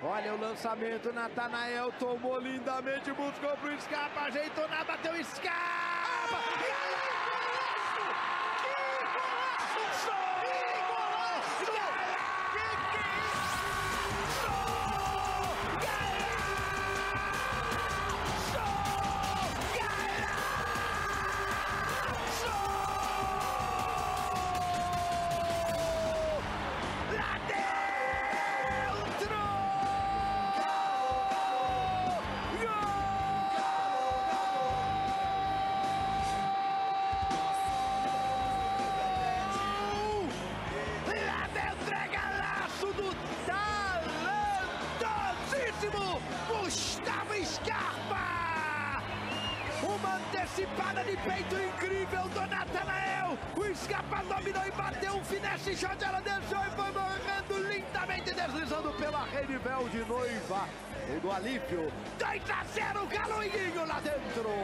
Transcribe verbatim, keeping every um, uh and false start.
Olha o lançamento, Natanael tomou lindamente, buscou pro Scarpa, ajeitou na, bateu Scarpa! Gustavo Scarpa! Uma antecipada de peito incrível do Natanael! O Scarpa dominou e bateu um finesse shot, ela deixou e foi morrendo lindamente, deslizando pela rede véu de noiva. E do alívio, dois a zero, Galoinho lá dentro!